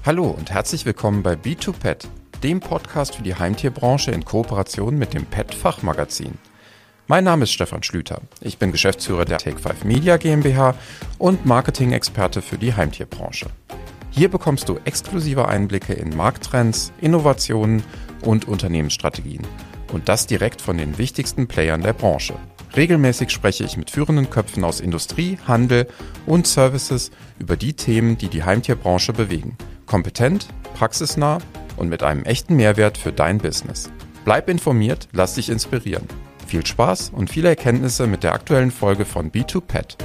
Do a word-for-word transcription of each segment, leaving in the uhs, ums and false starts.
Hallo und herzlich willkommen bei B zwei Pet, dem Podcast für die Heimtierbranche in Kooperation mit dem Pet-Fachmagazin. Mein Name ist Stefan Schlüter. Ich bin Geschäftsführer der Take five Media GmbH und Marketing-Experte für die Heimtierbranche. Hier bekommst du exklusive Einblicke in Markttrends, Innovationen und Unternehmensstrategien. Und das direkt von den wichtigsten Playern der Branche. Regelmäßig spreche ich mit führenden Köpfen aus Industrie, Handel und Services über die Themen, die die Heimtierbranche bewegen. Kompetent, praxisnah und mit einem echten Mehrwert für dein Business. Bleib informiert, lass dich inspirieren. Viel Spaß und viele Erkenntnisse mit der aktuellen Folge von B zwei Pet.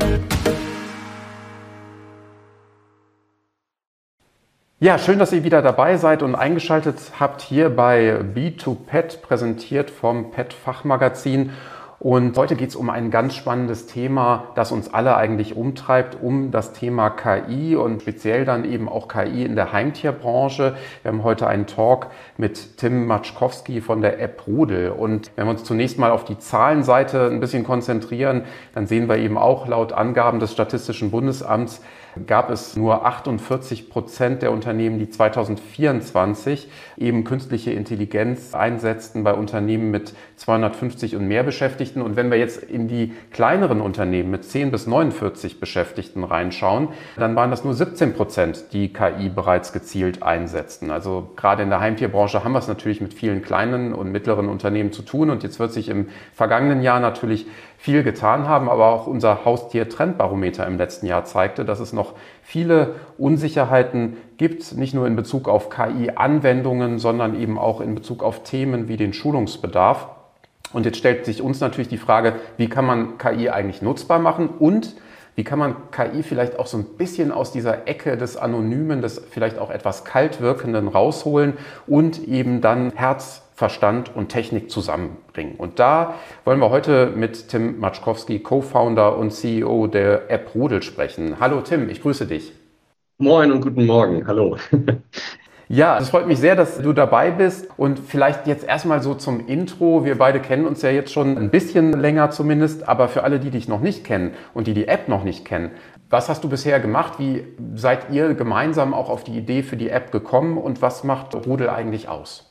Ja, schön, dass ihr wieder dabei seid und eingeschaltet habt hier bei B zwei Pet, präsentiert vom Pet-Fachmagazin. Und heute geht es um ein ganz spannendes Thema, das uns alle eigentlich umtreibt, um das Thema K I und speziell dann eben auch K I in der Heimtierbranche. Wir haben heute einen Talk mit Tim Matschkowski von der App Rudel. Und wenn wir uns zunächst mal auf die Zahlenseite ein bisschen konzentrieren, dann sehen wir eben auch laut Angaben des Statistischen Bundesamts, gab es nur achtundvierzig Prozent der Unternehmen, die zweitausendvierundzwanzig eben künstliche Intelligenz einsetzten bei Unternehmen mit zweihundertfünfzig und mehr Beschäftigten. Und wenn wir jetzt in die kleineren Unternehmen mit zehn bis neunundvierzig Beschäftigten reinschauen, dann waren das nur siebzehn Prozent, die K I bereits gezielt einsetzten. Also gerade in der Heimtierbranche haben wir es natürlich mit vielen kleinen und mittleren Unternehmen zu tun. Und jetzt wird sich im vergangenen Jahr natürlich viel getan haben, aber auch unser Haustier-Trendbarometer im letzten Jahr zeigte, dass es noch viele Unsicherheiten gibt, nicht nur in Bezug auf K I-Anwendungen, sondern eben auch in Bezug auf Themen wie den Schulungsbedarf. Und jetzt stellt sich uns natürlich die Frage, wie kann man K I eigentlich nutzbar machen und wie kann man K I vielleicht auch so ein bisschen aus dieser Ecke des Anonymen, des vielleicht auch etwas kalt wirkenden rausholen und eben dann Herz, Verstand und Technik zusammenbringen. Und da wollen wir heute mit Tim Matschkowski, Co-Founder und C E O der App Rudel sprechen. Hallo Tim, ich grüße dich. Moin und guten Morgen, hallo. Ja, es freut mich sehr, dass du dabei bist und vielleicht jetzt erstmal so zum Intro. Wir beide kennen uns ja jetzt schon ein bisschen länger zumindest, aber für alle, die dich noch nicht kennen und die die App noch nicht kennen, was hast du bisher gemacht? Wie seid ihr gemeinsam auch auf die Idee für die App gekommen und was macht Rudel eigentlich aus?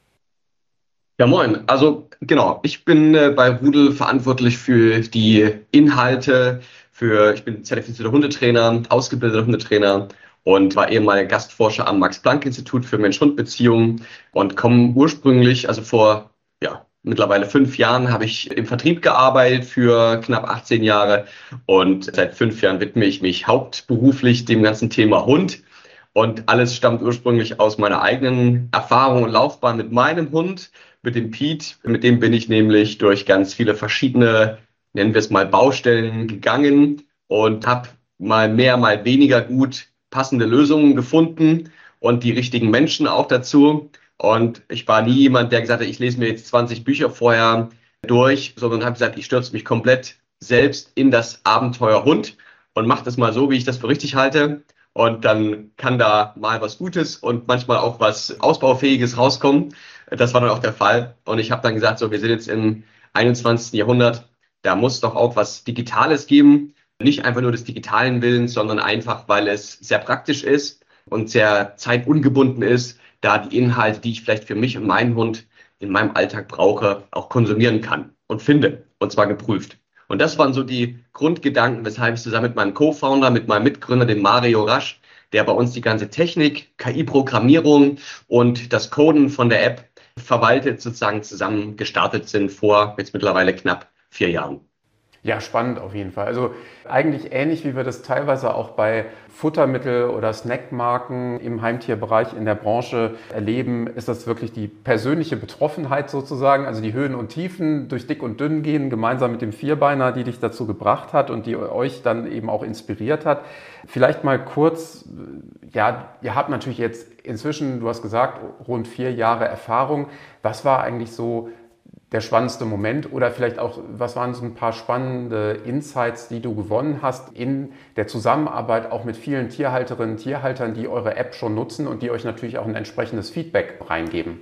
Ja, moin. Also genau, ich bin äh, bei Rudel verantwortlich für die Inhalte, für, ich bin zertifizierter Hundetrainer, ausgebildeter Hundetrainer und war ehemaliger Gastforscher am Max-Planck-Institut für Mensch-Hund-Beziehungen und komme ursprünglich, also vor ja, mittlerweile fünf Jahren, habe ich im Vertrieb gearbeitet für knapp achtzehn Jahre und seit fünf Jahren widme ich mich hauptberuflich dem ganzen Thema Hund. Und alles stammt ursprünglich aus meiner eigenen Erfahrung und Laufbahn mit meinem Hund, mit dem Pete. Mit dem bin ich nämlich durch ganz viele verschiedene, nennen wir es mal, Baustellen gegangen und habe mal mehr, mal weniger gut passende Lösungen gefunden und die richtigen Menschen auch dazu. Und ich war nie jemand, der gesagt hat, ich lese mir jetzt zwanzig Bücher vorher durch, sondern habe gesagt, ich stürze mich komplett selbst in das Abenteuer Hund und mache das mal so, wie ich das für richtig halte. Und dann kann da mal was Gutes und manchmal auch was Ausbaufähiges rauskommen. Das war dann auch der Fall. Und ich habe dann gesagt, so, wir sind jetzt im einundzwanzigsten Jahrhundert. Da muss doch auch was Digitales geben. Nicht einfach nur des digitalen Willens, sondern einfach, weil es sehr praktisch ist und sehr zeitungebunden ist, da die Inhalte, die ich vielleicht für mich und meinen Hund in meinem Alltag brauche, auch konsumieren kann und finde. Und zwar geprüft. Und das waren so die Grundgedanken, weshalb ich zusammen mit meinem Co-Founder, mit meinem Mitgründer, dem Mario Rasch, der bei uns die ganze Technik, K I-Programmierung und das Coden von der App verwaltet, sozusagen zusammen gestartet sind vor jetzt mittlerweile knapp vier Jahren. Ja, spannend auf jeden Fall. Also eigentlich ähnlich, wie wir das teilweise auch bei Futtermittel- oder Snackmarken im Heimtierbereich in der Branche erleben, ist das wirklich die persönliche Betroffenheit sozusagen, also die Höhen und Tiefen durch dick und dünn gehen, gemeinsam mit dem Vierbeiner, die dich dazu gebracht hat und die euch dann eben auch inspiriert hat. Vielleicht mal kurz, ja, ihr habt natürlich jetzt inzwischen, du hast gesagt, rund vier Jahre Erfahrung. Was war eigentlich so der spannendste Moment oder vielleicht auch, was waren so ein paar spannende Insights, die du gewonnen hast in der Zusammenarbeit auch mit vielen Tierhalterinnen und Tierhaltern, die eure App schon nutzen und die euch natürlich auch ein entsprechendes Feedback reingeben?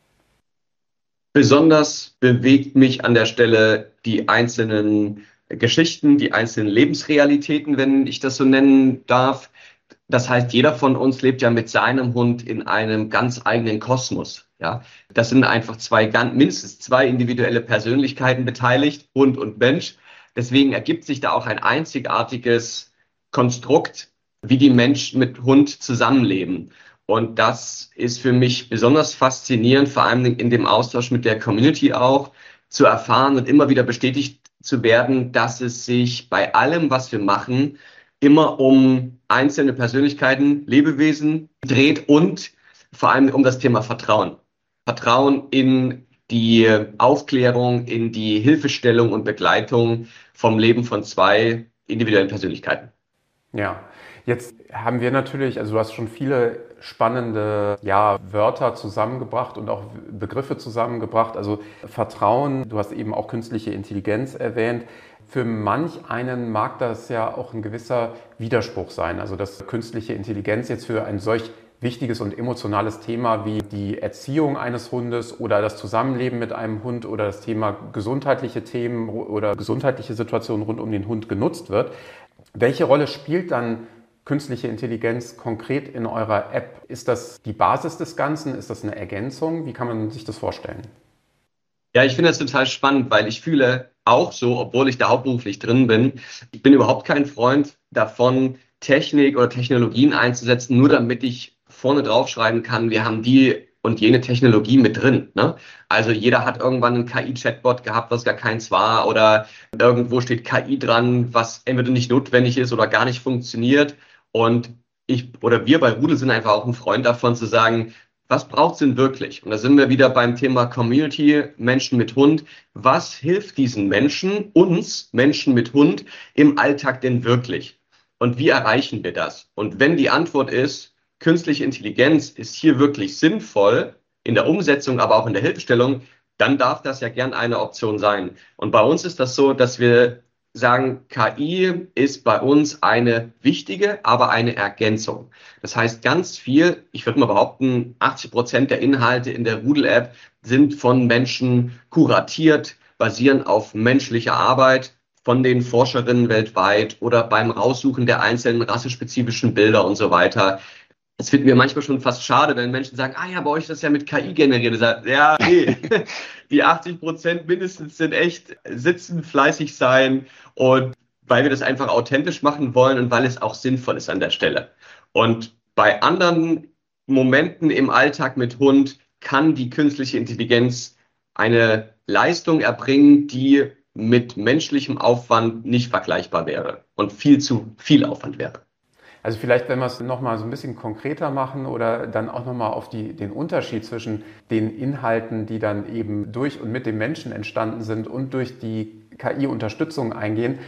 Besonders bewegt mich an der Stelle die einzelnen Geschichten, die einzelnen Lebensrealitäten, wenn ich das so nennen darf. Das heißt, jeder von uns lebt ja mit seinem Hund in einem ganz eigenen Kosmos. Ja, das sind einfach zwei, ganz, mindestens zwei individuelle Persönlichkeiten beteiligt, Hund und Mensch. Deswegen ergibt sich da auch ein einzigartiges Konstrukt, wie die Menschen mit Hund zusammenleben. Und das ist für mich besonders faszinierend, vor allem in dem Austausch mit der Community auch, zu erfahren und immer wieder bestätigt zu werden, dass es sich bei allem, was wir machen, immer um einzelne Persönlichkeiten, Lebewesen dreht und vor allem um das Thema Vertrauen. Vertrauen in die Aufklärung, in die Hilfestellung und Begleitung vom Leben von zwei individuellen Persönlichkeiten. Ja, jetzt haben wir natürlich, also du hast schon viele spannende ja, Wörter zusammengebracht und auch Begriffe zusammengebracht. Also Vertrauen, du hast eben auch künstliche Intelligenz erwähnt. Für manch einen mag das ja auch ein gewisser Widerspruch sein. Also dass künstliche Intelligenz jetzt für ein solch wichtiges und emotionales Thema wie die Erziehung eines Hundes oder das Zusammenleben mit einem Hund oder das Thema gesundheitliche Themen oder gesundheitliche Situationen rund um den Hund genutzt wird. Welche Rolle spielt dann künstliche Intelligenz konkret in eurer App? Ist das die Basis des Ganzen? Ist das eine Ergänzung? Wie kann man sich das vorstellen? Ja, ich finde das total spannend, weil ich fühle auch so, obwohl ich da hauptberuflich drin bin, ich bin überhaupt kein Freund davon, Technik oder Technologien einzusetzen, nur damit ich vorne draufschreiben kann, wir haben die und jene Technologie mit drin. Ne? Also jeder hat irgendwann einen K I-Chatbot gehabt, was gar keins war, oder irgendwo steht K I dran, was entweder nicht notwendig ist oder gar nicht funktioniert. Und ich oder wir bei Rudel sind einfach auch ein Freund davon zu sagen, was braucht es denn wirklich? Und da sind wir wieder beim Thema Community, Menschen mit Hund. Was hilft diesen Menschen, uns Menschen mit Hund, im Alltag denn wirklich? Und wie erreichen wir das? Und wenn die Antwort ist, künstliche Intelligenz ist hier wirklich sinnvoll, in der Umsetzung, aber auch in der Hilfestellung, dann darf das ja gern eine Option sein. Und bei uns ist das so, dass wir sagen, K I ist bei uns eine wichtige, aber eine Ergänzung. Das heißt, ganz viel, ich würde mal behaupten, achtzig Prozent der Inhalte in der Rudel-App sind von Menschen kuratiert, basieren auf menschlicher Arbeit von den Forscherinnen weltweit oder beim Raussuchen der einzelnen rassespezifischen Bilder und so weiter. Es finden wir manchmal schon fast schade, wenn Menschen sagen, ah ja, bei euch ist das ja mit K I generiert. Ich sage, ja, nee, die achtzig Prozent mindestens sind echt sitzen, fleißig sein und weil wir das einfach authentisch machen wollen und weil es auch sinnvoll ist an der Stelle. Und bei anderen Momenten im Alltag mit Hund kann die künstliche Intelligenz eine Leistung erbringen, die mit menschlichem Aufwand nicht vergleichbar wäre und viel zu viel Aufwand wäre. Also vielleicht, wenn wir es nochmal so ein bisschen konkreter machen oder dann auch nochmal auf die, den Unterschied zwischen den Inhalten, die dann eben durch und mit dem Menschen entstanden sind und durch die K I-Unterstützung eingehen.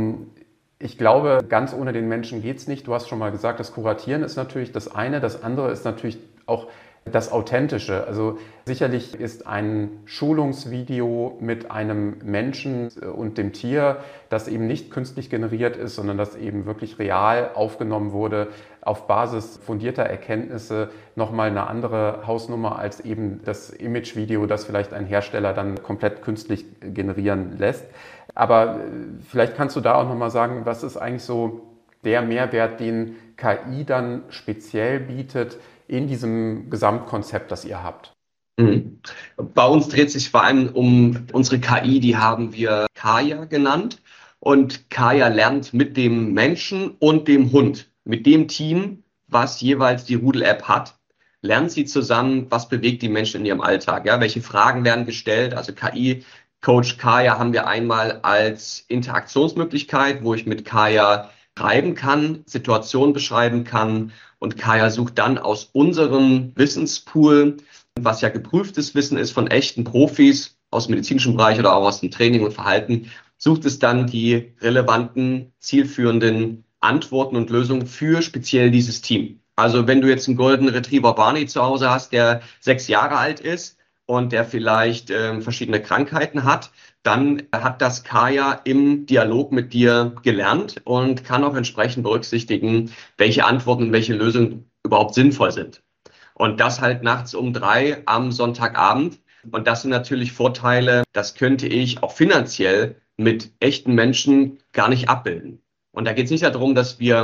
Ich glaube, ganz ohne den Menschen geht es nicht. Du hast schon mal gesagt, das Kuratieren ist natürlich das eine. Das andere ist natürlich auch das Authentische. Also sicherlich ist ein Schulungsvideo mit einem Menschen und dem Tier, das eben nicht künstlich generiert ist, sondern das eben wirklich real aufgenommen wurde, auf Basis fundierter Erkenntnisse nochmal eine andere Hausnummer als eben das Imagevideo, das vielleicht ein Hersteller dann komplett künstlich generieren lässt. Aber vielleicht kannst du da auch nochmal sagen, was ist eigentlich so der Mehrwert, den K I dann speziell bietet, in diesem Gesamtkonzept, das ihr habt? Mhm. Bei uns dreht sich vor allem um unsere K I, die haben wir Kaya genannt. Und Kaya lernt mit dem Menschen und dem Hund, mit dem Team, was jeweils die Rudel-App hat, lernt sie zusammen, was bewegt die Menschen in ihrem Alltag. Ja? Welche Fragen werden gestellt? Also K I-Coach Kaya haben wir einmal als Interaktionsmöglichkeit, wo ich mit Kaya schreiben kann, Situationen beschreiben kann. Und Kaya sucht dann aus unserem Wissenspool, was ja geprüftes Wissen ist von echten Profis aus dem medizinischen Bereich oder auch aus dem Training und Verhalten, sucht es dann die relevanten, zielführenden Antworten und Lösungen für speziell dieses Team. Also wenn du jetzt einen Golden Retriever Barney zu Hause hast, der sechs Jahre alt ist und der vielleicht äh, verschiedene Krankheiten hat, dann hat das Kaya im Dialog mit dir gelernt und kann auch entsprechend berücksichtigen, welche Antworten und welche Lösungen überhaupt sinnvoll sind. Und das halt nachts um drei am Sonntagabend. Und das sind natürlich Vorteile, das könnte ich auch finanziell mit echten Menschen gar nicht abbilden. Und da geht es nicht darum, dass wir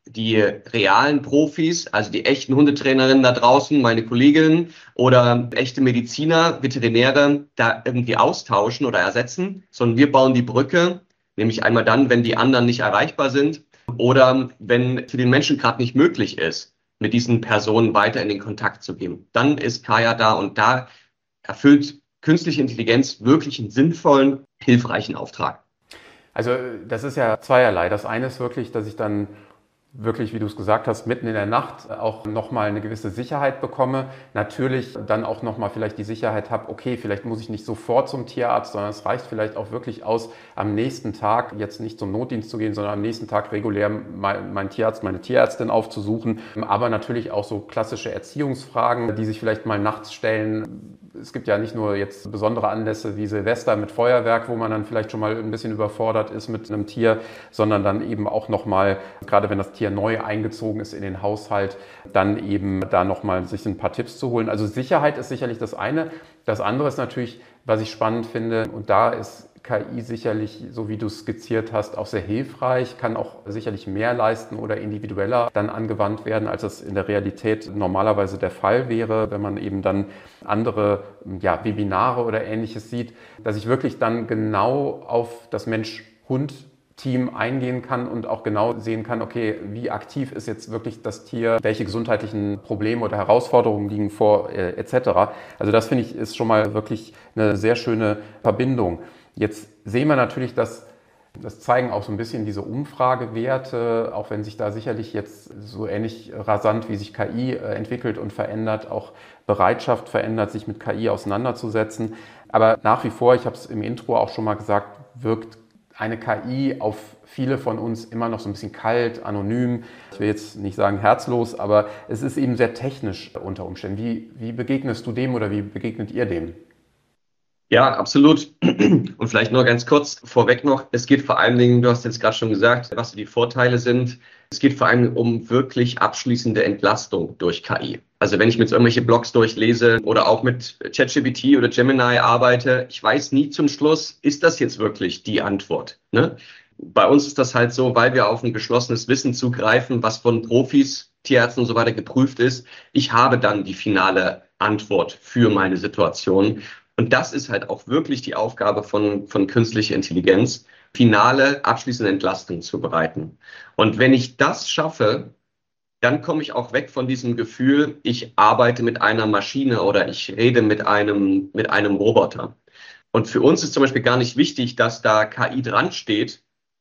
die realen Profis, also die echten Hundetrainerinnen da draußen, meine Kolleginnen oder echte Mediziner, Veterinäre da irgendwie austauschen oder ersetzen, sondern wir bauen die Brücke, nämlich einmal dann, wenn die anderen nicht erreichbar sind oder wenn für den Menschen gerade nicht möglich ist, mit diesen Personen weiter in den Kontakt zu gehen. Dann ist Kaya da und da erfüllt künstliche Intelligenz wirklich einen sinnvollen, hilfreichen Auftrag. Also das ist ja zweierlei. Das eine ist wirklich, dass ich dann wirklich, wie du es gesagt hast, mitten in der Nacht auch nochmal eine gewisse Sicherheit bekomme. Natürlich dann auch nochmal vielleicht die Sicherheit habe, okay, vielleicht muss ich nicht sofort zum Tierarzt, sondern es reicht vielleicht auch wirklich aus, am nächsten Tag jetzt nicht zum Notdienst zu gehen, sondern am nächsten Tag regulär meinen Tierarzt, meine Tierärztin aufzusuchen. Aber natürlich auch so klassische Erziehungsfragen, die sich vielleicht mal nachts stellen. Es gibt ja nicht nur jetzt besondere Anlässe wie Silvester mit Feuerwerk, wo man dann vielleicht schon mal ein bisschen überfordert ist mit einem Tier, sondern dann eben auch nochmal, gerade wenn das Tier neu eingezogen ist in den Haushalt, dann eben da nochmal sich ein paar Tipps zu holen. Also Sicherheit ist sicherlich das eine. Das andere ist natürlich, was ich spannend finde, und da ist K I sicherlich, so wie du es skizziert hast, auch sehr hilfreich, kann auch sicherlich mehr leisten oder individueller dann angewandt werden, als es in der Realität normalerweise der Fall wäre, wenn man eben dann andere ja, Webinare oder Ähnliches sieht, dass ich wirklich dann genau auf das Mensch-Hund-Team eingehen kann und auch genau sehen kann, okay, wie aktiv ist jetzt wirklich das Tier, welche gesundheitlichen Probleme oder Herausforderungen liegen vor, äh, et cetera. Also das finde ich ist schon mal wirklich eine sehr schöne Verbindung. Jetzt sehen wir natürlich, dass das zeigen auch so ein bisschen diese Umfragewerte, auch wenn sich da sicherlich jetzt so ähnlich rasant, wie sich K I entwickelt und verändert, auch Bereitschaft verändert, sich mit K I auseinanderzusetzen. Aber nach wie vor, ich habe es im Intro auch schon mal gesagt, wirkt eine K I auf viele von uns immer noch so ein bisschen kalt, anonym. Ich will jetzt nicht sagen herzlos, aber es ist eben sehr technisch unter Umständen. Wie, wie begegnest du dem oder wie begegnet ihr dem? Ja, absolut. Und vielleicht nur ganz kurz vorweg noch, es geht vor allen Dingen, du hast jetzt gerade schon gesagt, was so die Vorteile sind. Es geht vor allem um wirklich abschließende Entlastung durch K I. Also wenn ich mit so irgendwelche Blogs durchlese oder auch mit ChatGPT oder Gemini arbeite, ich weiß nie zum Schluss, ist das jetzt wirklich die Antwort? Ne? Bei uns ist das halt so, weil wir auf ein geschlossenes Wissen zugreifen, was von Profis, Tierärzten und so weiter geprüft ist. Ich habe dann die finale Antwort für meine Situation. Und das ist halt auch wirklich die Aufgabe von, von künstlicher Intelligenz, finale, abschließende Entlastung zu bereiten. Und wenn ich das schaffe, dann komme ich auch weg von diesem Gefühl, ich arbeite mit einer Maschine oder ich rede mit einem, mit einem Roboter. Und für uns ist zum Beispiel gar nicht wichtig, dass da K I dran steht.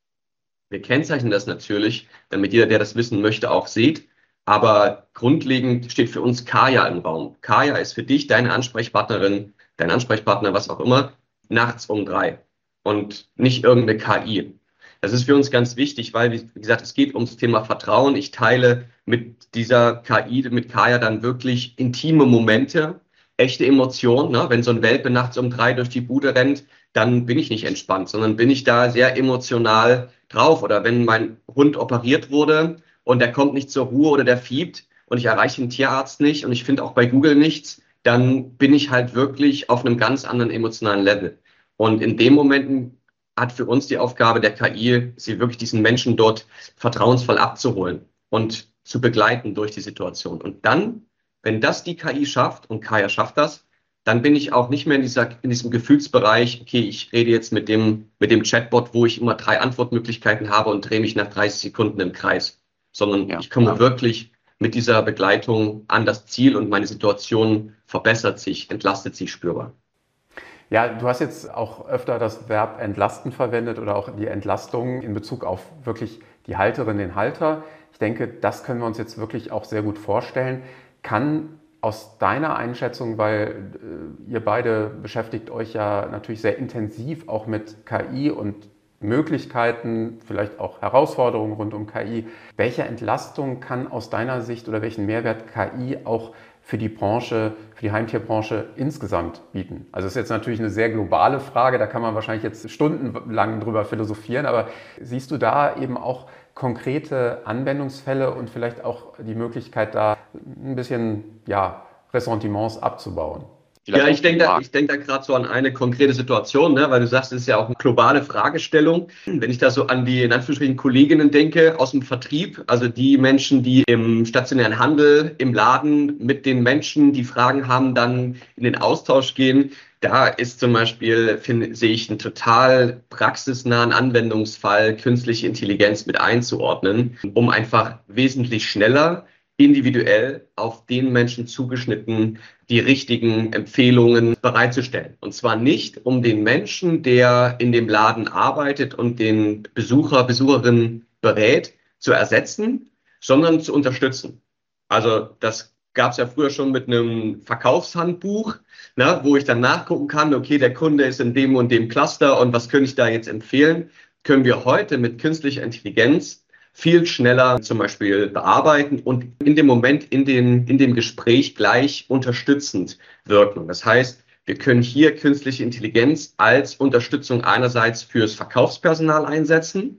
Wir kennzeichnen das natürlich, damit jeder, der das wissen möchte, auch sieht. Aber grundlegend steht für uns Kaya im Raum. Kaya ist für dich deine Ansprechpartnerin, dein Ansprechpartner, was auch immer, nachts um drei und nicht irgendeine K I. Das ist für uns ganz wichtig, weil, wie gesagt, es geht ums Thema Vertrauen. Ich teile mit dieser K I, mit Kaya dann wirklich intime Momente, echte Emotionen. Ne? Wenn so ein Welpe nachts um drei durch die Bude rennt, dann bin ich nicht entspannt, sondern bin ich da sehr emotional drauf. Oder wenn mein Hund operiert wurde und der kommt nicht zur Ruhe oder der fiebt und ich erreiche den Tierarzt nicht und ich finde auch bei Google nichts, dann bin ich halt wirklich auf einem ganz anderen emotionalen Level. Und in dem Momenten hat für uns die Aufgabe der K I, sie wirklich diesen Menschen dort vertrauensvoll abzuholen und zu begleiten durch die Situation. Und dann, wenn das die K I schafft, und Kaya schafft das, dann bin ich auch nicht mehr in dieser, in diesem Gefühlsbereich, okay, ich rede jetzt mit dem, mit dem Chatbot, wo ich immer drei Antwortmöglichkeiten habe und drehe mich nach dreißig Sekunden im Kreis, sondern Ja. ich komme wirklich mit dieser Begleitung an das Ziel und meine Situation verbessert sich, entlastet sich spürbar. Ja, du hast jetzt auch öfter das Verb entlasten verwendet oder auch die Entlastung in Bezug auf wirklich die Halterin, den Halter. Ich denke, das können wir uns jetzt wirklich auch sehr gut vorstellen. Kann aus deiner Einschätzung, weil äh, ihr beide beschäftigt euch ja natürlich sehr intensiv auch mit K I und Möglichkeiten, vielleicht auch Herausforderungen rund um K I. Welche Entlastung kann aus deiner Sicht oder welchen Mehrwert K I auch für die Branche, für die Heimtierbranche insgesamt bieten? Also das ist jetzt natürlich eine sehr globale Frage, da kann man wahrscheinlich jetzt stundenlang drüber philosophieren, aber siehst du da eben auch konkrete Anwendungsfälle und vielleicht auch die Möglichkeit, da ein bisschen ja, Ressentiments abzubauen? Ja, ich denke da, ich denke da gerade so an eine konkrete Situation, ne, weil du sagst, es ist ja auch eine globale Fragestellung. Wenn ich da so an die, in Anführungsstrichen, Kolleginnen denke aus dem Vertrieb, also die Menschen, die im stationären Handel, im Laden mit den Menschen, die Fragen haben, dann in den Austausch gehen, da ist zum Beispiel, finde, sehe ich einen total praxisnahen Anwendungsfall, künstliche Intelligenz mit einzuordnen, um einfach wesentlich schneller, individuell auf den Menschen zugeschnitten die richtigen Empfehlungen bereitzustellen. Und zwar nicht, um den Menschen, der in dem Laden arbeitet und den Besucher, Besucherin berät, zu ersetzen, sondern zu unterstützen. Also das gab es ja früher schon mit einem Verkaufshandbuch, ne, wo ich dann nachgucken kann, okay, der Kunde ist in dem und dem Cluster und was könnte ich da jetzt empfehlen, können wir heute mit künstlicher Intelligenz viel schneller zum Beispiel bearbeiten und in dem Moment, in, den, in dem Gespräch gleich unterstützend wirken. Das heißt, wir können hier künstliche Intelligenz als Unterstützung einerseits fürs Verkaufspersonal einsetzen,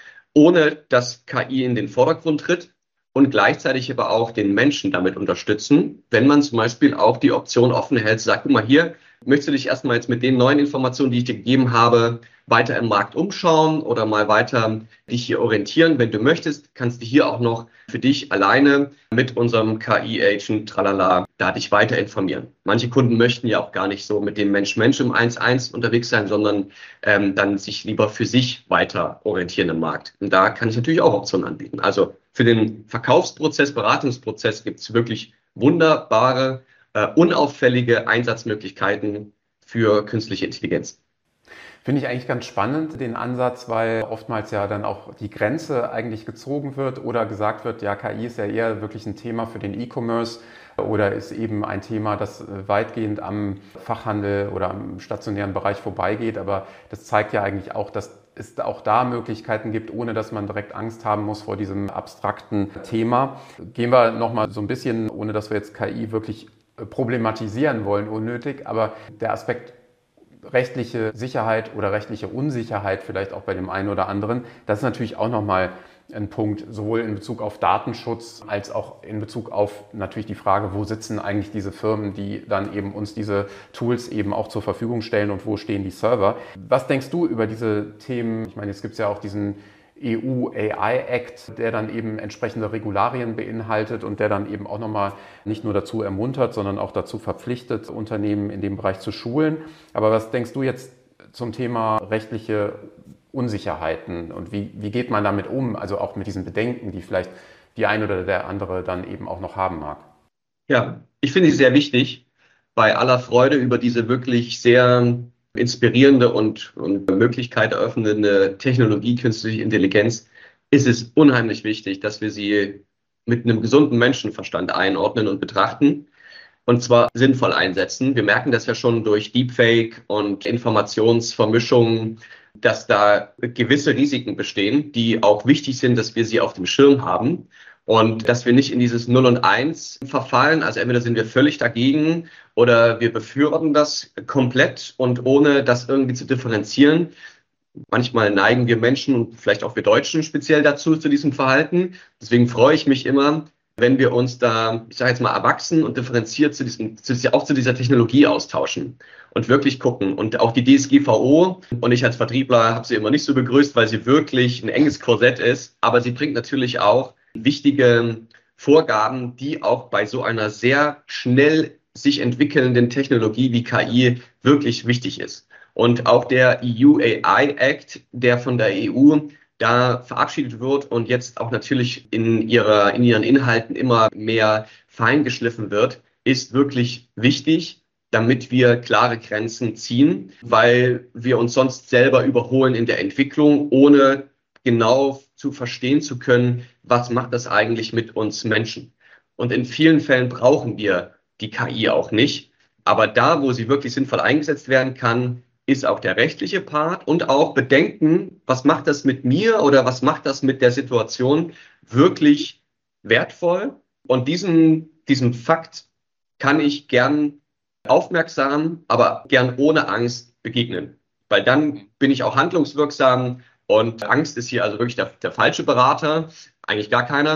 ohne dass K I in den Vordergrund tritt und gleichzeitig aber auch den Menschen damit unterstützen, wenn man zum Beispiel auch die Option offen hält, sagt, guck mal hier, möchtest du dich erstmal jetzt mit den neuen Informationen, die ich dir gegeben habe, weiter im Markt umschauen oder mal weiter dich hier orientieren. Wenn du möchtest, kannst du hier auch noch für dich alleine mit unserem K I-Agent, tralala, da dich weiter informieren. Manche Kunden möchten ja auch gar nicht so mit dem Mensch-Mensch im eins eins unterwegs sein, sondern ähm, dann sich lieber für sich weiter orientieren im Markt. Und da kann ich natürlich auch Optionen anbieten. Also für den Verkaufsprozess, Beratungsprozess gibt es wirklich wunderbare, äh, unauffällige Einsatzmöglichkeiten für künstliche Intelligenz. Finde ich eigentlich ganz spannend, den Ansatz, weil oftmals ja dann auch die Grenze eigentlich gezogen wird oder gesagt wird, ja, K I ist ja eher wirklich ein Thema für den E-Commerce oder ist eben ein Thema, das weitgehend am Fachhandel oder am stationären Bereich vorbeigeht. Aber das zeigt ja eigentlich auch, dass es auch da Möglichkeiten gibt, ohne dass man direkt Angst haben muss vor diesem abstrakten Thema. Gehen wir nochmal so ein bisschen, ohne dass wir jetzt K I wirklich problematisieren wollen, unnötig, aber der Aspekt rechtliche Sicherheit oder rechtliche Unsicherheit vielleicht auch bei dem einen oder anderen, das ist natürlich auch nochmal ein Punkt, sowohl in Bezug auf Datenschutz als auch in Bezug auf natürlich die Frage, wo sitzen eigentlich diese Firmen, die dann eben uns diese Tools eben auch zur Verfügung stellen und wo stehen die Server. Was denkst du über diese Themen? Ich meine, jetzt gibt es ja auch diesen E U-A I-Act, der dann eben entsprechende Regularien beinhaltet und der dann eben auch nochmal nicht nur dazu ermuntert, sondern auch dazu verpflichtet, Unternehmen in dem Bereich zu schulen. Aber was denkst du jetzt zum Thema rechtliche Unsicherheiten und wie, wie geht man damit um, also auch mit diesen Bedenken, die vielleicht die ein oder der andere dann eben auch noch haben mag? Ja, ich finde es sehr wichtig, bei aller Freude über diese wirklich sehr inspirierende und, und Möglichkeit eröffnende Technologie, künstliche Intelligenz, ist es unheimlich wichtig, dass wir sie mit einem gesunden Menschenverstand einordnen und betrachten und zwar sinnvoll einsetzen. Wir merken das ja schon durch Deepfake und Informationsvermischung, dass da gewisse Risiken bestehen, die auch wichtig sind, dass wir sie auf dem Schirm haben. Und dass wir nicht in dieses Null und Eins verfallen. Also entweder sind wir völlig dagegen oder wir befürworten das komplett und ohne das irgendwie zu differenzieren. Manchmal neigen wir Menschen und vielleicht auch wir Deutschen speziell dazu, zu diesem Verhalten. Deswegen freue ich mich immer, wenn wir uns da, ich sage jetzt mal, erwachsen und differenziert zu diesem, zu, auch zu dieser Technologie austauschen und wirklich gucken. Und auch die D S G V O, und ich als Vertriebler habe sie immer nicht so begrüßt, weil sie wirklich ein enges Korsett ist, aber sie bringt natürlich auch wichtige Vorgaben, die auch bei so einer sehr schnell sich entwickelnden Technologie wie K I wirklich wichtig ist. Und auch der E U-A I-Act, der von der E U da verabschiedet wird und jetzt auch natürlich in ihrer, in ihren Inhalten immer mehr feingeschliffen wird, ist wirklich wichtig, damit wir klare Grenzen ziehen, weil wir uns sonst selber überholen in der Entwicklung, ohne genau zu verstehen zu können, was macht das eigentlich mit uns Menschen. Und in vielen Fällen brauchen wir die K I auch nicht. Aber da, wo sie wirklich sinnvoll eingesetzt werden kann, ist auch der rechtliche Part und auch Bedenken, was macht das mit mir oder was macht das mit der Situation, wirklich wertvoll. Und diesen, diesem Fakt kann ich gern aufmerksam, aber gern ohne Angst begegnen. Weil dann bin ich auch handlungswirksam und Angst ist hier also wirklich der, der falsche Berater, eigentlich gar keiner.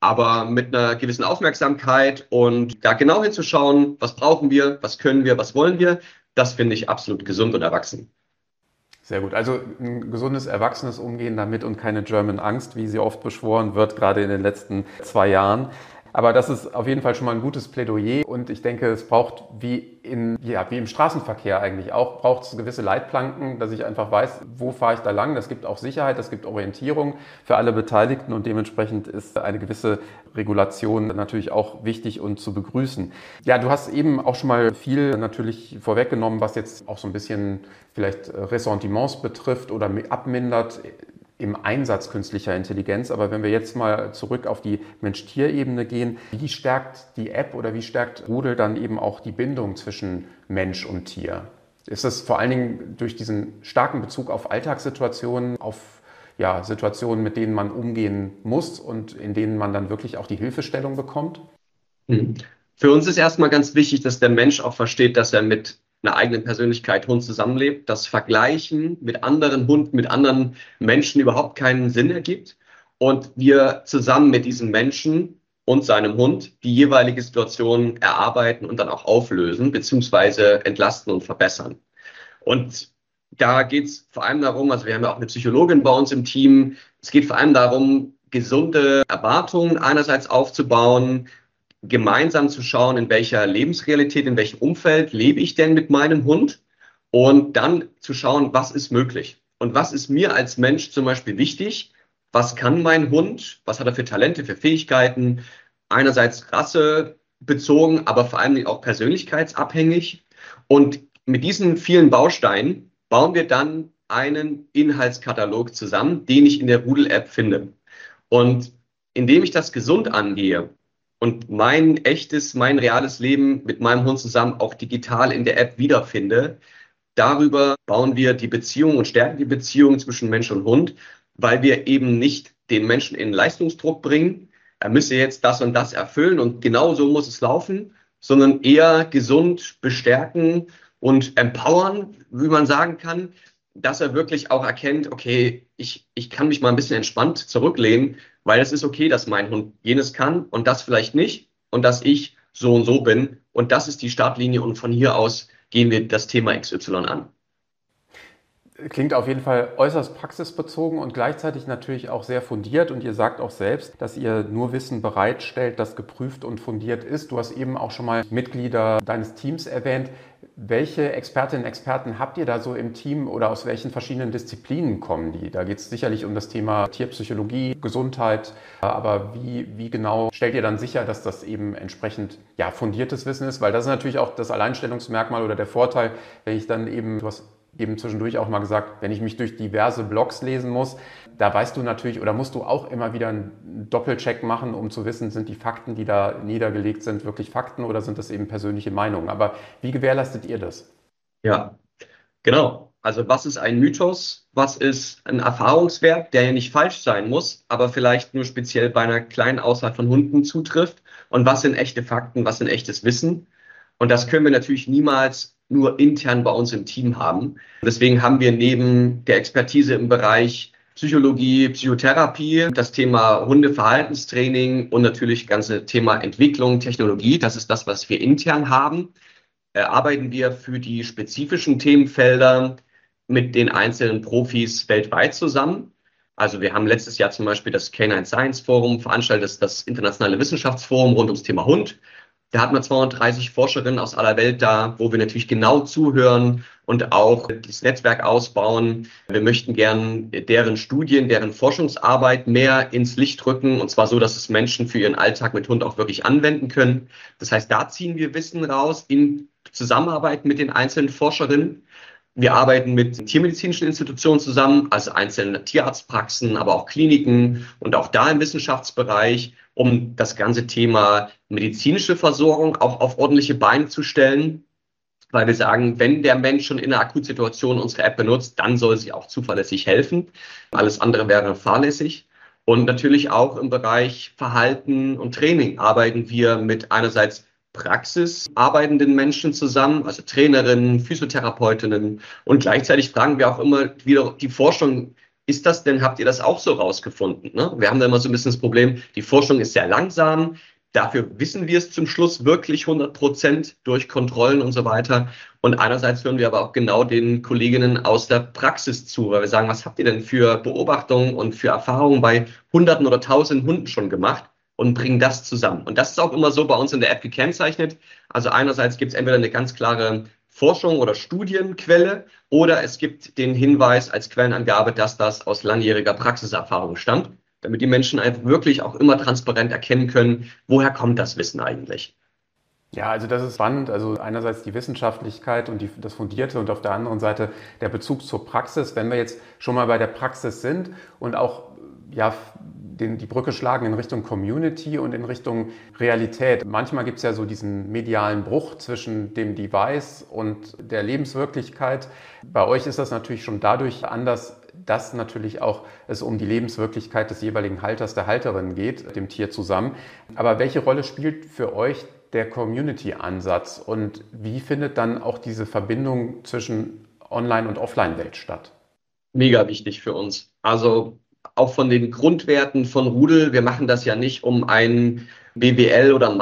aber mit einer gewissen Aufmerksamkeit und da genau hinzuschauen, was brauchen wir, was können wir, was wollen wir, das finde ich absolut gesund und erwachsen. Sehr gut. Also ein gesundes, erwachsenes Umgehen damit und keine German Angst, wie sie oft beschworen wird, gerade in den letzten zwei Jahren. Aber das ist auf jeden Fall schon mal ein gutes Plädoyer und ich denke, es braucht wie in, ja, wie im Straßenverkehr eigentlich auch, braucht es gewisse Leitplanken, dass ich einfach weiß, wo fahre ich da lang. Das gibt auch Sicherheit, das gibt Orientierung für alle Beteiligten und dementsprechend ist eine gewisse Regulation natürlich auch wichtig und zu begrüßen. Ja, du hast eben auch schon mal viel natürlich vorweggenommen, was jetzt auch so ein bisschen vielleicht Ressentiments betrifft oder abmindert im Einsatz künstlicher Intelligenz. Aber wenn wir jetzt mal zurück auf die Mensch-Tier-Ebene gehen, wie stärkt die App oder wie stärkt Rudel dann eben auch die Bindung zwischen Mensch und Tier? Ist es vor allen Dingen durch diesen starken Bezug auf Alltagssituationen, auf ja, Situationen, mit denen man umgehen muss und in denen man dann wirklich auch die Hilfestellung bekommt? Hm. Für uns ist erstmal ganz wichtig, dass der Mensch auch versteht, dass er mit einer eigenen Persönlichkeit Hund zusammenlebt, dass Vergleichen mit anderen Hunden, mit anderen Menschen überhaupt keinen Sinn ergibt und wir zusammen mit diesem Menschen und seinem Hund die jeweilige Situation erarbeiten und dann auch auflösen, beziehungsweise entlasten und verbessern. Und da geht es vor allem darum, also wir haben ja auch eine Psychologin bei uns im Team, es geht vor allem darum, gesunde Erwartungen einerseits aufzubauen, gemeinsam zu schauen, in welcher Lebensrealität, in welchem Umfeld lebe ich denn mit meinem Hund und dann zu schauen, was ist möglich und was ist mir als Mensch zum Beispiel wichtig, was kann mein Hund, was hat er für Talente, für Fähigkeiten, einerseits rassebezogen, aber vor allem auch persönlichkeitsabhängig und mit diesen vielen Bausteinen bauen wir dann einen Inhaltskatalog zusammen, den ich in der Rudel-App finde. Und indem ich das gesund angehe und mein echtes, mein reales Leben mit meinem Hund zusammen auch digital in der App wiederfinde, darüber bauen wir die Beziehung und stärken die Beziehung zwischen Mensch und Hund, weil wir eben nicht den Menschen in Leistungsdruck bringen, er müsse jetzt das und das erfüllen und genau so muss es laufen, sondern eher gesund bestärken und empowern, wie man sagen kann, dass er wirklich auch erkennt, okay, ich, ich kann mich mal ein bisschen entspannt zurücklehnen, weil es ist okay, dass mein Hund jenes kann und das vielleicht nicht und dass ich so und so bin. Und das ist die Startlinie und von hier aus gehen wir das Thema X Y an. Klingt auf jeden Fall äußerst praxisbezogen und gleichzeitig natürlich auch sehr fundiert. Und ihr sagt auch selbst, dass ihr nur Wissen bereitstellt, das geprüft und fundiert ist. Du hast eben auch schon mal Mitglieder deines Teams erwähnt. Welche Expertinnen und Experten habt ihr da so im Team oder aus welchen verschiedenen Disziplinen kommen die? Da geht es sicherlich um das Thema Tierpsychologie, Gesundheit. Aber wie, wie genau stellt ihr dann sicher, dass das eben entsprechend ja, fundiertes Wissen ist? Weil das ist natürlich auch das Alleinstellungsmerkmal oder der Vorteil, wenn ich dann eben, du hast eben zwischendurch auch mal gesagt, wenn ich mich durch diverse Blogs lesen muss, da weißt du natürlich oder musst du auch immer wieder einen Doppelcheck machen, um zu wissen, sind die Fakten, die da niedergelegt sind, wirklich Fakten oder sind das eben persönliche Meinungen? Aber wie gewährleistet ihr das? Ja, genau. Also was ist ein Mythos? Was ist ein Erfahrungswert, der ja nicht falsch sein muss, aber vielleicht nur speziell bei einer kleinen Auswahl von Hunden zutrifft? Und was sind echte Fakten? Was sind echtes Wissen? Und das können wir natürlich niemals nur intern bei uns im Team haben. Deswegen haben wir neben der Expertise im Bereich Psychologie, Psychotherapie, das Thema Hundeverhaltenstraining und natürlich ganze Thema Entwicklung, Technologie. Das ist das, was wir intern haben. Äh, arbeiten wir für die spezifischen Themenfelder mit den einzelnen Profis weltweit zusammen. Also wir haben letztes Jahr zum Beispiel das Canine Science Forum veranstaltet, das internationale Wissenschaftsforum rund ums Thema Hund. Da hatten wir zweihundertdreißig Forscherinnen aus aller Welt da, wo wir natürlich genau zuhören und auch das Netzwerk ausbauen. Wir möchten gern deren Studien, deren Forschungsarbeit mehr ins Licht rücken, und zwar so, dass es Menschen für ihren Alltag mit Hund auch wirklich anwenden können. Das heißt, da ziehen wir Wissen raus in Zusammenarbeit mit den einzelnen Forscherinnen. Wir arbeiten mit tiermedizinischen Institutionen zusammen, also einzelne Tierarztpraxen, aber auch Kliniken und auch da im Wissenschaftsbereich, um das ganze Thema medizinische Versorgung auch auf ordentliche Beine zu stellen, weil wir sagen, wenn der Mensch schon in einer Akutsituation unsere App benutzt, dann soll sie auch zuverlässig helfen. Alles andere wäre fahrlässig. Und natürlich auch im Bereich Verhalten und Training arbeiten wir mit einerseits praxisarbeitenden Menschen zusammen, also Trainerinnen, Physiotherapeutinnen. Und gleichzeitig fragen wir auch immer wieder die Forschung, ist das denn, habt ihr das auch so rausgefunden? Ne? Wir haben da immer so ein bisschen das Problem, die Forschung ist sehr langsam. Dafür wissen wir es zum Schluss wirklich hundert Prozent durch Kontrollen und so weiter. Und einerseits hören wir aber auch genau den Kolleginnen aus der Praxis zu, weil wir sagen, was habt ihr denn für Beobachtungen und für Erfahrungen bei Hunderten oder Tausenden Hunden schon gemacht und bringen das zusammen. Und das ist auch immer so bei uns in der App gekennzeichnet. Also einerseits gibt es entweder eine ganz klare Forschung oder Studienquelle oder es gibt den Hinweis als Quellenangabe, dass das aus langjähriger Praxiserfahrung stammt, damit die Menschen einfach wirklich auch immer transparent erkennen können, woher kommt das Wissen eigentlich. Ja, also das ist spannend. Also einerseits die Wissenschaftlichkeit und die, das Fundierte und auf der anderen Seite der Bezug zur Praxis. Wenn wir jetzt schon mal bei der Praxis sind und auch ja, den, die Brücke schlagen in Richtung Community und in Richtung Realität. Manchmal gibt es ja so diesen medialen Bruch zwischen dem Device und der Lebenswirklichkeit. Bei euch ist das natürlich schon dadurch anders, dass natürlich auch es um die Lebenswirklichkeit des jeweiligen Halters, der Halterin geht, dem Tier zusammen. Aber welche Rolle spielt für euch der Community-Ansatz und wie findet dann auch diese Verbindung zwischen Online- und Offline-Welt statt? Mega wichtig für uns. Also auch von den Grundwerten von Rudel, wir machen das ja nicht, um ein B W L oder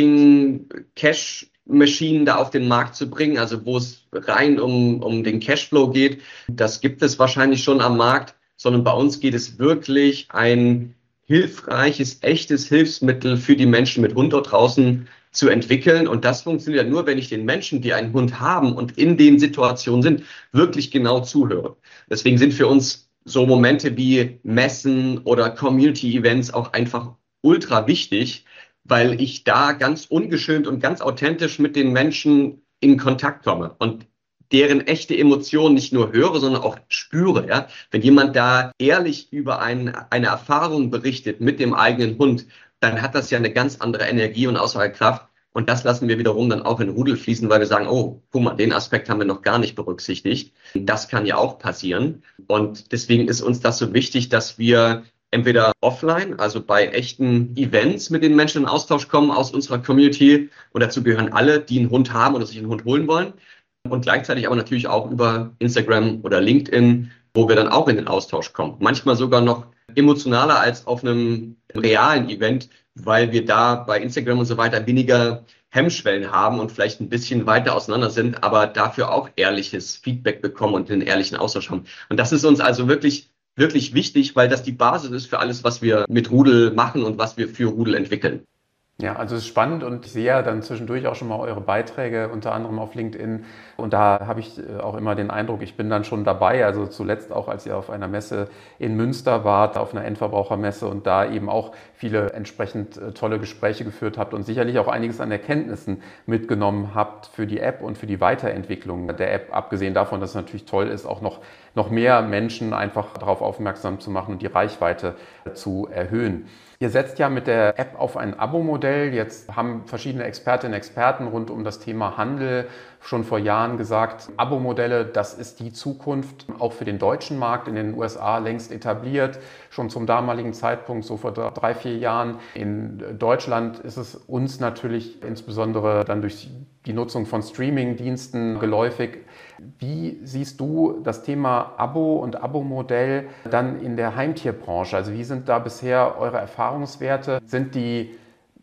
Marketing-Cash-Maschinen da auf den Markt zu bringen, also wo es rein um, um den Cashflow geht. Das gibt es wahrscheinlich schon am Markt, sondern bei uns geht es wirklich ein hilfreiches, echtes Hilfsmittel für die Menschen mit Hund dort draußen zu entwickeln. Und das funktioniert nur, wenn ich den Menschen, die einen Hund haben und in den Situationen sind, wirklich genau zuhöre. Deswegen sind für uns so Momente wie Messen oder Community-Events auch einfach ultra wichtig, weil ich da ganz ungeschönt und ganz authentisch mit den Menschen in Kontakt komme und deren echte Emotionen nicht nur höre, sondern auch spüre. Ja? Wenn jemand da ehrlich über ein, eine Erfahrung berichtet mit dem eigenen Hund, dann hat das ja eine ganz andere Energie und Aussagekraft. Und das lassen wir wiederum dann auch in Rudel fließen, weil wir sagen, oh, guck mal, den Aspekt haben wir noch gar nicht berücksichtigt. Das kann ja auch passieren. Und deswegen ist uns das so wichtig, dass wir entweder offline, also bei echten Events mit den Menschen in Austausch kommen aus unserer Community. Und dazu gehören alle, die einen Hund haben oder sich einen Hund holen wollen. Und gleichzeitig aber natürlich auch über Instagram oder LinkedIn, wo wir dann auch in den Austausch kommen. Manchmal sogar noch emotionaler als auf einem realen Event, weil wir da bei Instagram und so weiter weniger Hemmschwellen haben und vielleicht ein bisschen weiter auseinander sind, aber dafür auch ehrliches Feedback bekommen und einen ehrlichen Austausch haben. Und das ist uns also wirklich, wirklich wichtig, weil das die Basis ist für alles, was wir mit Rudel machen und was wir für Rudel entwickeln. Ja, also es ist spannend und ich sehe ja dann zwischendurch auch schon mal eure Beiträge, unter anderem auf LinkedIn. Und da habe ich auch immer den Eindruck, ich bin dann schon dabei. Also zuletzt auch, als ihr auf einer Messe in Münster wart, auf einer Endverbrauchermesse und da eben auch viele entsprechend tolle Gespräche geführt habt und sicherlich auch einiges an Erkenntnissen mitgenommen habt für die App und für die Weiterentwicklung der App. Abgesehen davon, dass es natürlich toll ist, auch noch, noch mehr Menschen einfach darauf aufmerksam zu machen und die Reichweite zu erhöhen. Ihr setzt ja mit der App auf ein Abo-Modell. Jetzt haben verschiedene Expertinnen und Experten rund um das Thema Handel schon vor Jahren gesagt, Abo-Modelle, das ist die Zukunft, auch für den deutschen Markt, in den U S A längst etabliert, schon zum damaligen Zeitpunkt, so vor drei, vier Jahren. In Deutschland ist es uns natürlich insbesondere dann durch die Nutzung von Streaming-Diensten geläufig. Wie siehst du das Thema Abo und Abo-Modell dann in der Heimtierbranche? Also wie sind da bisher eure Erfahrungswerte? Sind die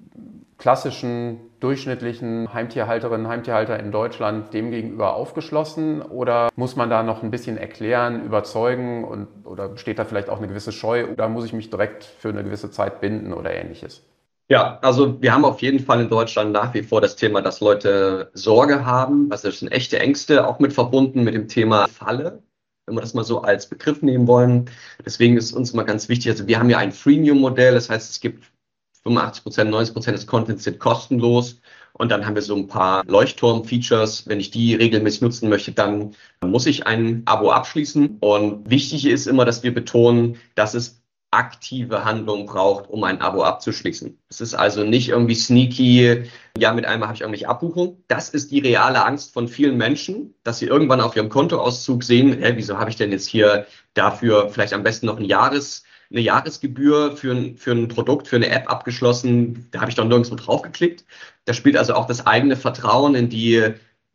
klassischen, durchschnittlichen Heimtierhalterinnen, Heimtierhalter in Deutschland demgegenüber aufgeschlossen? Oder muss man da noch ein bisschen erklären, überzeugen und, oder besteht da vielleicht auch eine gewisse Scheu? Oder muss ich mich direkt für eine gewisse Zeit binden oder Ähnliches? Ja, also wir haben auf jeden Fall in Deutschland nach wie vor das Thema, dass Leute Sorge haben. Also es sind echte Ängste auch mit verbunden mit dem Thema Falle, wenn wir das mal so als Begriff nehmen wollen. Deswegen ist uns immer ganz wichtig, also wir haben ja ein Freemium-Modell, das heißt, es gibt fünfundachtzig Prozent, neunzig Prozent des Contents sind kostenlos. Und dann haben wir so ein paar Leuchtturm-Features. Wenn ich die regelmäßig nutzen möchte, dann muss ich ein Abo abschließen. Und wichtig ist immer, dass wir betonen, dass es aktive Handlung braucht, um ein Abo abzuschließen. Es ist also nicht irgendwie sneaky, ja, mit einmal habe ich irgendwelche Abbuchungen. Das ist die reale Angst von vielen Menschen, dass sie irgendwann auf ihrem Kontoauszug sehen, hä, wieso habe ich denn jetzt hier dafür vielleicht am besten noch ein Jahres, eine Jahresgebühr für ein, für ein Produkt, für eine App abgeschlossen. Da habe ich doch nirgendwo drauf geklickt. Da spielt also auch das eigene Vertrauen in die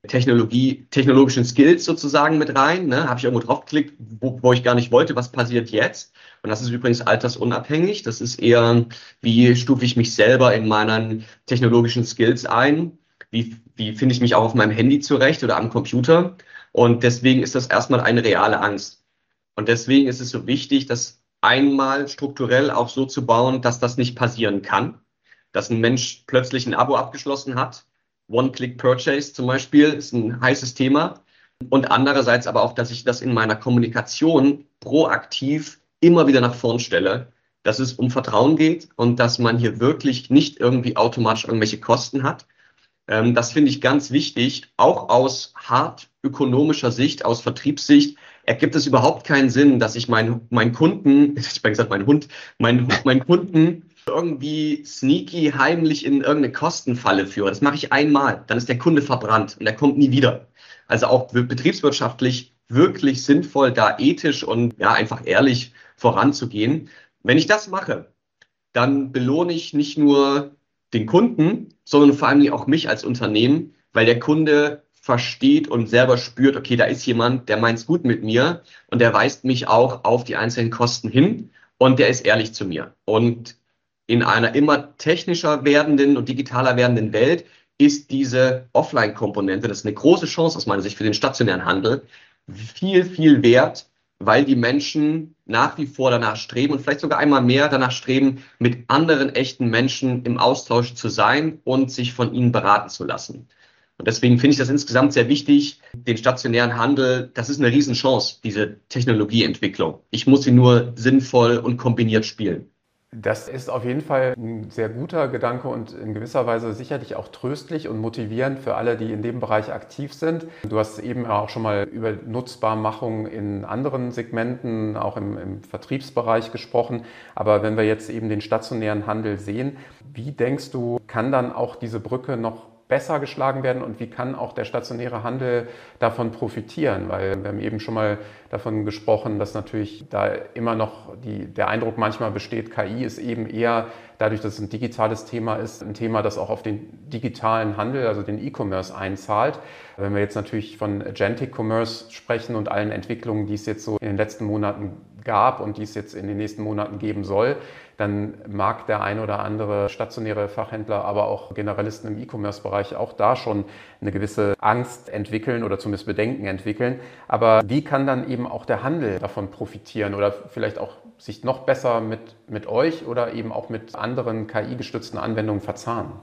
Technologie, technologischen Skills sozusagen mit rein. Ne? Habe ich irgendwo draufgeklickt, wo, wo ich gar nicht wollte, was passiert jetzt? Und das ist übrigens altersunabhängig. Das ist eher, wie stufe ich mich selber in meinen technologischen Skills ein? Wie, wie finde ich mich auch auf meinem Handy zurecht oder am Computer? Und deswegen ist das erstmal eine reale Angst. Und deswegen ist es so wichtig, das einmal strukturell auch so zu bauen, dass das nicht passieren kann. Dass ein Mensch plötzlich ein Abo abgeschlossen hat. One-Click-Purchase zum Beispiel ist ein heißes Thema. Und andererseits aber auch, dass ich das in meiner Kommunikation proaktiv immer wieder nach vorn stelle, dass es um Vertrauen geht und dass man hier wirklich nicht irgendwie automatisch irgendwelche Kosten hat. Ähm, das finde ich ganz wichtig, auch aus hart ökonomischer Sicht, aus Vertriebssicht ergibt es überhaupt keinen Sinn, dass ich meinen mein Kunden, ich habe gesagt, mein Hund, mein, mein Kunden irgendwie sneaky heimlich in irgendeine Kostenfalle führe. Das mache ich einmal, dann ist der Kunde verbrannt und er kommt nie wieder. Also auch betriebswirtschaftlich wirklich sinnvoll, da ethisch und ja einfach ehrlich voranzugehen. Wenn ich das mache, dann belohne ich nicht nur den Kunden, sondern vor allem auch mich als Unternehmen, weil der Kunde versteht und selber spürt, okay, da ist jemand, der meint's gut mit mir und der weist mich auch auf die einzelnen Kosten hin und der ist ehrlich zu mir. Und in einer immer technischer werdenden und digitaler werdenden Welt ist diese Offline-Komponente, das ist eine große Chance aus meiner Sicht für den stationären Handel, viel, viel wert, weil die Menschen nach wie vor danach streben und vielleicht sogar einmal mehr danach streben, mit anderen echten Menschen im Austausch zu sein und sich von ihnen beraten zu lassen. Und deswegen finde ich das insgesamt sehr wichtig, den stationären Handel, das ist eine Riesenchance, diese Technologieentwicklung. Ich muss sie nur sinnvoll und kombiniert spielen. Das ist auf jeden Fall ein sehr guter Gedanke und in gewisser Weise sicherlich auch tröstlich und motivierend für alle, die in dem Bereich aktiv sind. Du hast eben auch schon mal über Nutzbarmachung in anderen Segmenten, auch im, im Vertriebsbereich gesprochen. Aber wenn wir jetzt eben den stationären Handel sehen, wie denkst du, kann dann auch diese Brücke noch besser geschlagen werden und wie kann auch der stationäre Handel davon profitieren? Weil wir haben eben schon mal davon gesprochen, dass natürlich da immer noch die, der Eindruck manchmal besteht, K I ist eben eher, dadurch, dass es ein digitales Thema ist, ein Thema, das auch auf den digitalen Handel, also den E-Commerce einzahlt. Wenn wir jetzt natürlich von Agentic Commerce sprechen und allen Entwicklungen, die es jetzt so in den letzten Monaten gab und die es jetzt in den nächsten Monaten geben soll, dann mag der ein oder andere stationäre Fachhändler, aber auch Generalisten im E-Commerce-Bereich auch da schon eine gewisse Angst entwickeln oder zumindest Bedenken entwickeln. Aber wie kann dann eben auch der Handel davon profitieren oder vielleicht auch sich noch besser mit, mit euch oder eben auch mit anderen K I-gestützten Anwendungen verzahnen?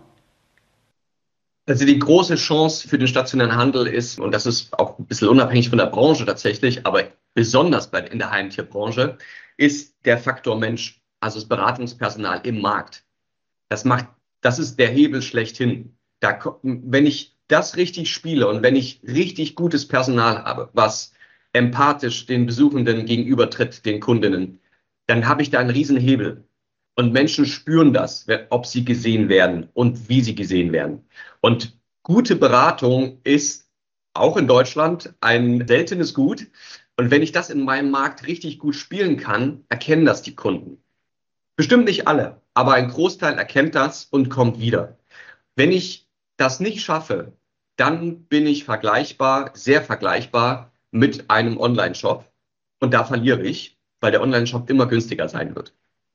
Also die große Chance für den stationären Handel ist, und das ist auch ein bisschen unabhängig von der Branche tatsächlich, aber besonders bei, in der Heimtierbranche, ist der Faktor Mensch, also das Beratungspersonal im Markt. Das macht, das ist der Hebel schlechthin. Da, wenn ich das richtig spiele und wenn ich richtig gutes Personal habe, was empathisch den Besuchenden gegenübertritt, den Kundinnen, dann habe ich da einen riesen Hebel. Und Menschen spüren das, ob sie gesehen werden und wie sie gesehen werden. Und gute Beratung ist auch in Deutschland ein seltenes Gut. Und wenn ich das in meinem Markt richtig gut spielen kann, erkennen das die Kunden. Bestimmt nicht alle, aber ein Großteil erkennt das und kommt wieder. Wenn ich das nicht schaffe, dann bin ich vergleichbar, sehr vergleichbar mit einem Online-Shop. Und da verliere ich, weil der Online-Shop immer günstiger sein wird.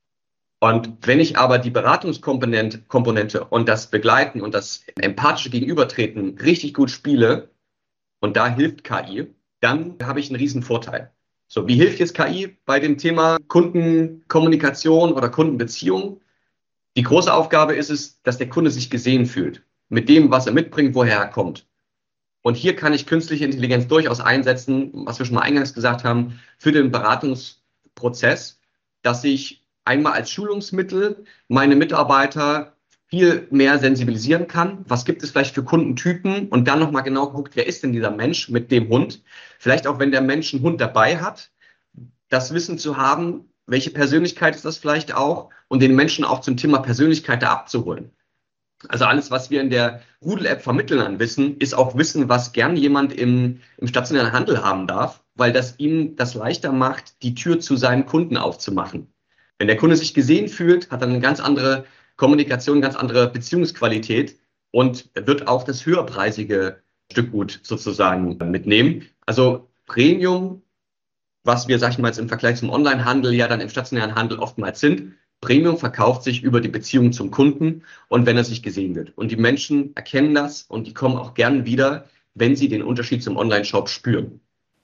Und wenn ich aber die Beratungskomponente Komponente und das Begleiten und das empathische Gegenübertreten richtig gut spiele, und da hilft K I, dann habe ich einen riesen Vorteil. So, wie hilft jetzt K I bei dem Thema Kundenkommunikation oder Kundenbeziehung? Die große Aufgabe ist es, dass der Kunde sich gesehen fühlt mit dem, was er mitbringt, woher er kommt. Und hier kann ich künstliche Intelligenz durchaus einsetzen, was wir schon mal eingangs gesagt haben, für den Beratungsprozess, dass ich einmal als Schulungsmittel meine Mitarbeiter viel mehr sensibilisieren kann. Was gibt es vielleicht für Kundentypen? Und dann nochmal genau guckt, wer ist denn dieser Mensch mit dem Hund? Vielleicht auch, wenn der Mensch einen Hund dabei hat, das Wissen zu haben, welche Persönlichkeit ist das vielleicht auch? Und den Menschen auch zum Thema Persönlichkeit da abzuholen. Also alles, was wir in der Rudel-App vermitteln an Wissen, ist auch Wissen, was gern jemand im, im stationären Handel haben darf, weil das ihm das leichter macht, die Tür zu seinem Kunden aufzumachen. Wenn der Kunde sich gesehen fühlt, hat er eine ganz andere Kommunikation, ganz andere Beziehungsqualität und wird auch das Höherpreisige Stückgut sozusagen mitnehmen. Also Premium, was wir, sag ich mal, jetzt im Vergleich zum Onlinehandel ja dann im stationären Handel oftmals sind. Premium verkauft sich über die Beziehung zum Kunden und wenn er sich gesehen wird. Und die Menschen erkennen das und die kommen auch gern wieder, wenn sie den Unterschied zum Online-Shop spüren.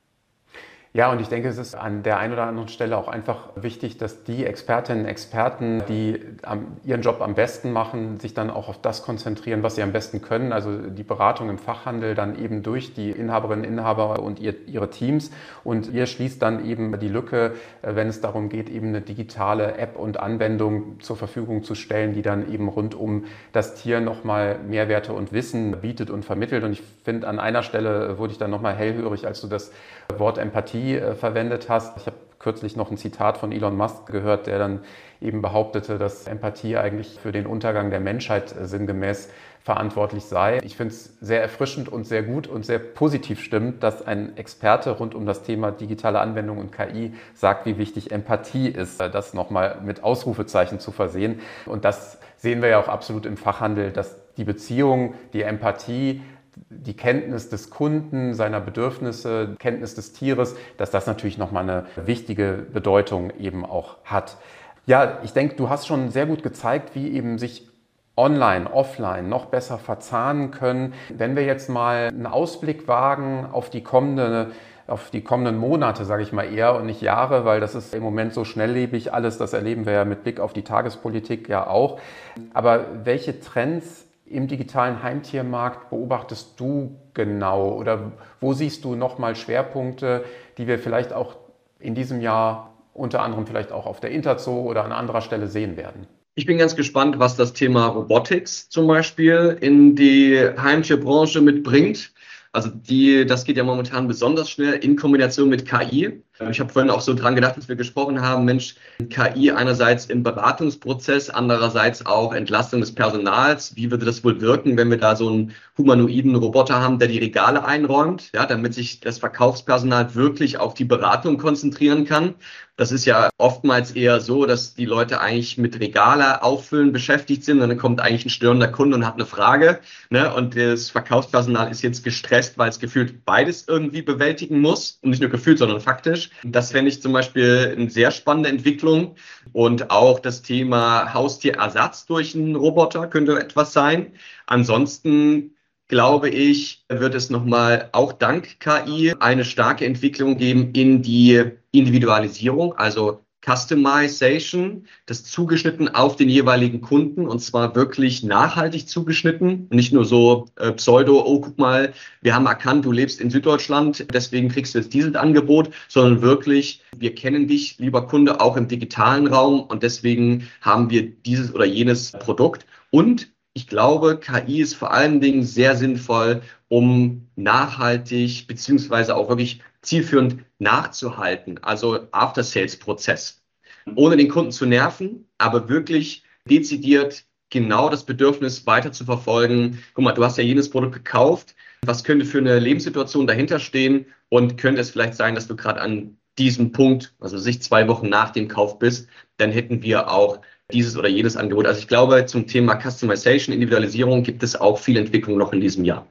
Ja, und ich denke, es ist an der einen oder anderen Stelle auch einfach wichtig, dass die Expertinnen und Experten, die am, ihren Job am besten machen, sich dann auch auf das konzentrieren, was sie am besten können. Also die Beratung im Fachhandel dann eben durch die Inhaberinnen, Inhaber und ihr, ihre Teams. Und ihr schließt dann eben die Lücke, wenn es darum geht, eben eine digitale App und Anwendung zur Verfügung zu stellen, die dann eben rund um das Tier nochmal Mehrwerte und Wissen bietet und vermittelt. Und ich finde, an einer Stelle wurde ich dann nochmal hellhörig, als du das Wort Empathie verwendet hast. Ich habe kürzlich noch ein Zitat von Elon Musk gehört, der dann eben behauptete, dass Empathie eigentlich für den Untergang der Menschheit sinngemäß verantwortlich sei. Ich finde es sehr erfrischend und sehr gut und sehr positiv stimmt, dass ein Experte rund um das Thema digitale Anwendung und K I sagt, wie wichtig Empathie ist, das nochmal mit Ausrufezeichen zu versehen. Und das sehen wir ja auch absolut im Fachhandel, dass die Beziehung, die Empathie, die Kenntnis des Kunden, seiner Bedürfnisse, Kenntnis des Tieres, dass das natürlich nochmal eine wichtige Bedeutung eben auch hat. Ja, ich denke, du hast schon sehr gut gezeigt, wie eben sich online, offline noch besser verzahnen können. Wenn wir jetzt mal einen Ausblick wagen auf die kommende auf die kommenden Monate, sage ich mal eher, und nicht Jahre, weil das ist im Moment so schnelllebig alles, das erleben wir ja mit Blick auf die Tagespolitik ja auch. Aber welche Trends im digitalen Heimtiermarkt beobachtest du genau oder wo siehst du nochmal Schwerpunkte, die wir vielleicht auch in diesem Jahr unter anderem vielleicht auch auf der Interzoo oder an anderer Stelle sehen werden? Ich bin ganz gespannt, was das Thema Robotics zum Beispiel in die Heimtierbranche mitbringt. Also die, das geht ja momentan besonders schnell in Kombination mit K I. Ich habe vorhin auch so dran gedacht, dass wir gesprochen haben, Mensch, K I einerseits im Beratungsprozess, andererseits auch Entlastung des Personals. Wie würde das wohl wirken, wenn wir da so einen humanoiden Roboter haben, der die Regale einräumt, ja, damit sich das Verkaufspersonal wirklich auf die Beratung konzentrieren kann? Das ist ja oftmals eher so, dass die Leute eigentlich mit Regale auffüllen beschäftigt sind und dann kommt eigentlich ein störender Kunde und hat eine Frage, ne? Und das Verkaufspersonal ist jetzt gestresst, weil es gefühlt beides irgendwie bewältigen muss und nicht nur gefühlt, sondern faktisch. Das fände ich zum Beispiel eine sehr spannende Entwicklung und auch das Thema Haustierersatz durch einen Roboter könnte etwas sein. Ansonsten glaube ich, wird es nochmal auch dank K I eine starke Entwicklung geben in die Individualisierung, also Customization, das zugeschnitten auf den jeweiligen Kunden und zwar wirklich nachhaltig zugeschnitten und nicht nur so äh, Pseudo, oh guck mal, wir haben erkannt, du lebst in Süddeutschland, deswegen kriegst du jetzt dieses Angebot, sondern wirklich, wir kennen dich, lieber Kunde, auch im digitalen Raum und deswegen haben wir dieses oder jenes Produkt und ich glaube, K I ist vor allen Dingen sehr sinnvoll, um nachhaltig beziehungsweise auch wirklich zielführend nachzuhalten, also After-Sales-Prozess. Ohne den Kunden zu nerven, aber wirklich dezidiert genau das Bedürfnis weiter zu verfolgen. Guck mal, du hast ja jenes Produkt gekauft. Was könnte für eine Lebenssituation dahinter stehen? Und könnte es vielleicht sein, dass du gerade an diesem Punkt, also sich zwei Wochen nach dem Kauf bist, dann hätten wir auch dieses oder jenes Angebot. Also ich glaube, zum Thema Customization, Individualisierung gibt es auch viel Entwicklung noch in diesem Jahr.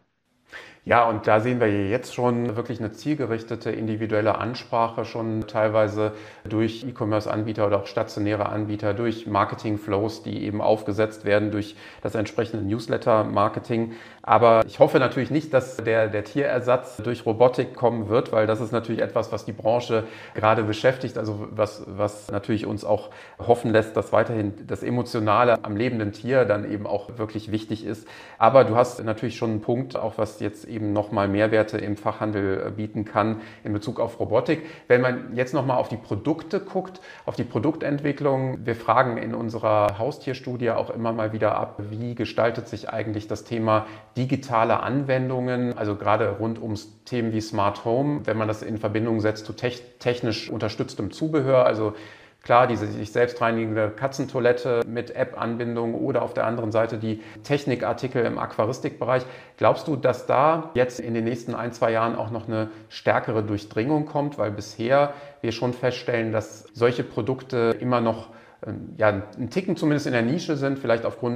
Ja, und da sehen wir jetzt schon wirklich eine zielgerichtete individuelle Ansprache, schon teilweise durch E-Commerce-Anbieter oder auch stationäre Anbieter, durch Marketing-Flows, die eben aufgesetzt werden, durch das entsprechende Newsletter-Marketing. Aber ich hoffe natürlich nicht, dass der, der Tierersatz durch Robotik kommen wird, weil das ist natürlich etwas, was die Branche gerade beschäftigt, also was, was natürlich uns auch hoffen lässt, dass weiterhin das Emotionale am lebenden Tier dann eben auch wirklich wichtig ist. Aber du hast natürlich schon einen Punkt, auch was jetzt eben nochmal Mehrwerte im Fachhandel bieten kann in Bezug auf Robotik. Wenn man jetzt nochmal auf die Produkte guckt, auf die Produktentwicklung, wir fragen in unserer Haustierstudie auch immer mal wieder ab, wie gestaltet sich eigentlich das Thema digitale Anwendungen, also gerade rund ums Themen wie Smart Home, wenn man das in Verbindung setzt zu technisch unterstütztem Zubehör, also klar, diese sich selbst reinigende Katzentoilette mit App-Anbindung oder auf der anderen Seite die Technikartikel im Aquaristikbereich. Glaubst du, dass da jetzt in den nächsten ein, zwei Jahren auch noch eine stärkere Durchdringung kommt? Weil bisher wir schon feststellen, dass solche Produkte immer noch ja, ein Ticken zumindest in der Nische sind, vielleicht aufgrund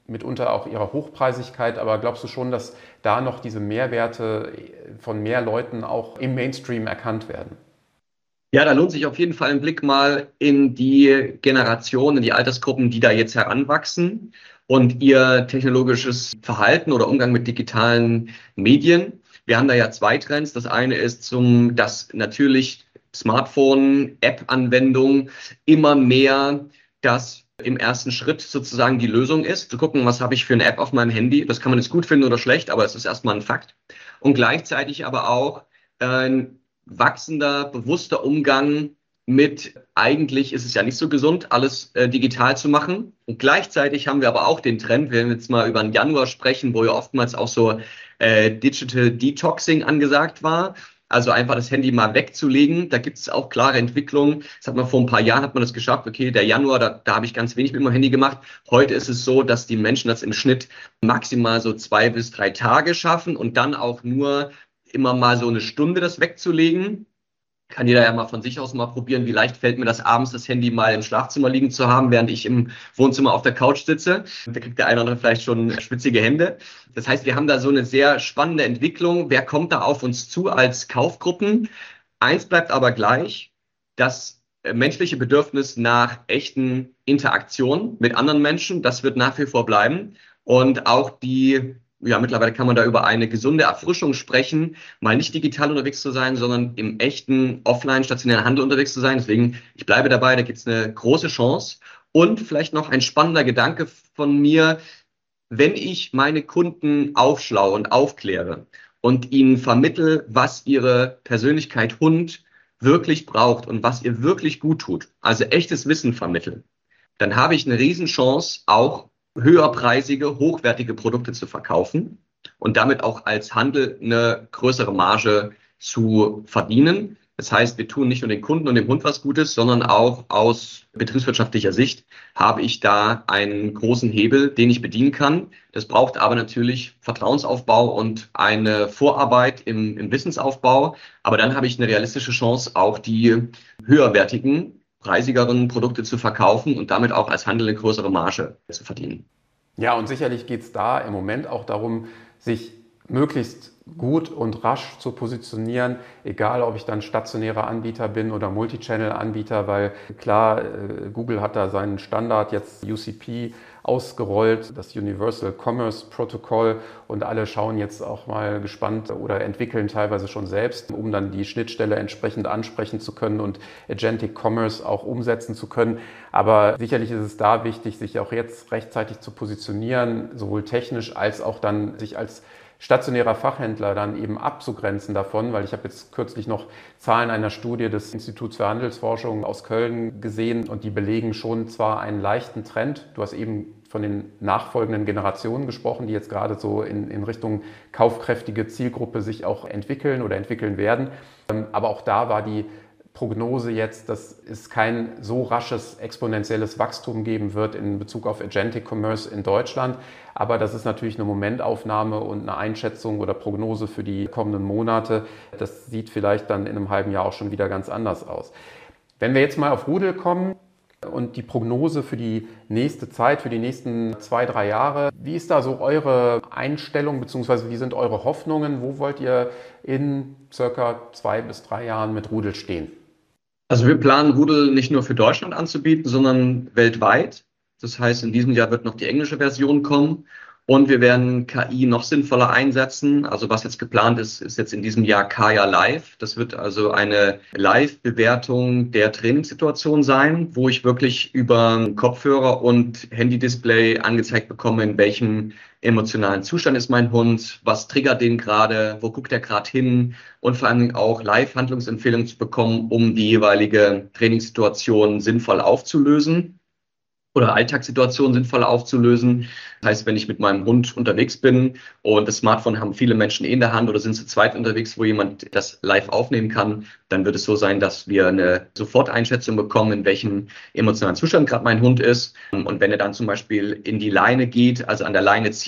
mitunter auch ihrer Hochpreisigkeit, aber glaubst du schon, dass da noch diese Mehrwerte von mehr Leuten auch im Mainstream erkannt werden? Ja, da lohnt sich auf jeden Fall ein Blick mal in die Generationen, in die Altersgruppen, die da jetzt heranwachsen und ihr technologisches Verhalten oder Umgang mit digitalen Medien. Wir haben da ja zwei Trends. Das eine ist zum, dass natürlich Smartphone, App-Anwendung immer mehr das im ersten Schritt sozusagen die Lösung ist. Zu gucken, was habe ich für eine App auf meinem Handy. Das kann man jetzt gut finden oder schlecht, aber es ist erstmal ein Fakt. Und gleichzeitig aber auch ein wachsender, bewusster Umgang mit, eigentlich ist es ja nicht so gesund, alles äh, digital zu machen. Und gleichzeitig haben wir aber auch den Trend, wenn wir jetzt mal über den Januar sprechen, wo ja oftmals auch so äh, Digital Detoxing angesagt war. Also einfach das Handy mal wegzulegen. Da gibt es auch klare Entwicklungen. Das hat man vor ein paar Jahren hat man das geschafft. Okay, der Januar, da, da habe ich ganz wenig mit meinem Handy gemacht. Heute ist es so, dass die Menschen das im Schnitt maximal so zwei bis drei Tage schaffen und dann auch nur immer mal so eine Stunde das wegzulegen. Kann jeder ja mal von sich aus mal probieren, wie leicht fällt mir das abends, das Handy mal im Schlafzimmer liegen zu haben, während ich im Wohnzimmer auf der Couch sitze. Da kriegt der eine oder andere vielleicht schon schwitzige Hände. Das heißt, wir haben da so eine sehr spannende Entwicklung. Wer kommt da auf uns zu als Kaufgruppen? Eins bleibt aber gleich, das menschliche Bedürfnis nach echten Interaktionen mit anderen Menschen, das wird nach wie vor bleiben. Und auch die Ja, mittlerweile kann man da über eine gesunde Erfrischung sprechen, mal nicht digital unterwegs zu sein, sondern im echten offline stationären Handel unterwegs zu sein. Deswegen, ich bleibe dabei, da gibt es eine große Chance. Und vielleicht noch ein spannender Gedanke von mir, wenn ich meine Kunden aufschlaue und aufkläre und ihnen vermittle, was ihre Persönlichkeit Hund wirklich braucht und was ihr wirklich gut tut, also echtes Wissen vermitteln, dann habe ich eine Riesenchance, auch höherpreisige, hochwertige Produkte zu verkaufen und damit auch als Handel eine größere Marge zu verdienen. Das heißt, wir tun nicht nur den Kunden und dem Hund was Gutes, sondern auch aus betriebswirtschaftlicher Sicht habe ich da einen großen Hebel, den ich bedienen kann. Das braucht aber natürlich Vertrauensaufbau und eine Vorarbeit im, im Wissensaufbau. Aber dann habe ich eine realistische Chance, auch die höherwertigen preisigeren Produkte zu verkaufen und damit auch als Handel eine größere Marge zu verdienen. Ja, und sicherlich geht es da im Moment auch darum, sich möglichst gut und rasch zu positionieren, egal ob ich dann stationärer Anbieter bin oder Multichannel-Anbieter, weil klar, Google hat da seinen Standard jetzt U C P ausgerollt, das Universal Commerce Protocol, und alle schauen jetzt auch mal gespannt oder entwickeln teilweise schon selbst, um dann die Schnittstelle entsprechend ansprechen zu können und Agentic Commerce auch umsetzen zu können. Aber sicherlich ist es da wichtig, sich auch jetzt rechtzeitig zu positionieren, sowohl technisch als auch dann sich als stationärer Fachhändler dann eben abzugrenzen davon, weil ich habe jetzt kürzlich noch Zahlen einer Studie des Instituts für Handelsforschung aus Köln gesehen und die belegen schon zwar einen leichten Trend. Du hast eben von den nachfolgenden Generationen gesprochen, die jetzt gerade so in, in Richtung kaufkräftige Zielgruppe sich auch entwickeln oder entwickeln werden. Aber auch da war die Prognose jetzt, dass es kein so rasches exponentielles Wachstum geben wird in Bezug auf Agentic Commerce in Deutschland. Aber das ist natürlich eine Momentaufnahme und eine Einschätzung oder Prognose für die kommenden Monate. Das sieht vielleicht dann in einem halben Jahr auch schon wieder ganz anders aus. Wenn wir jetzt mal auf Rudel kommen und die Prognose für die nächste Zeit, für die nächsten zwei, drei Jahre, wie ist da so eure Einstellung bzw. wie sind eure Hoffnungen? Wo wollt ihr in circa zwei bis drei Jahren mit Rudel stehen? Also wir planen Rudel nicht nur für Deutschland anzubieten, sondern weltweit. Das heißt, in diesem Jahr wird noch die englische Version kommen und wir werden K I noch sinnvoller einsetzen. Also was jetzt geplant ist, ist jetzt in diesem Jahr Kaya Live. Das wird also eine Live-Bewertung der Trainingssituation sein, wo ich wirklich über Kopfhörer und Handy-Display angezeigt bekomme, in welchem emotionalen Zustand ist mein Hund, was triggert den gerade, wo guckt er gerade hin und vor allem auch Live-Handlungsempfehlungen zu bekommen, um die jeweilige Trainingssituation sinnvoll aufzulösen oder Alltagssituationen sinnvoll aufzulösen. Das heißt, wenn ich mit meinem Hund unterwegs bin und das Smartphone haben viele Menschen eh in der Hand oder sind zu zweit unterwegs, wo jemand das live aufnehmen kann, dann wird es so sein, dass wir eine Soforteinschätzung bekommen, in welchem emotionalen Zustand gerade mein Hund ist. Und wenn er dann zum Beispiel in die Leine geht, also an der Leine zieht,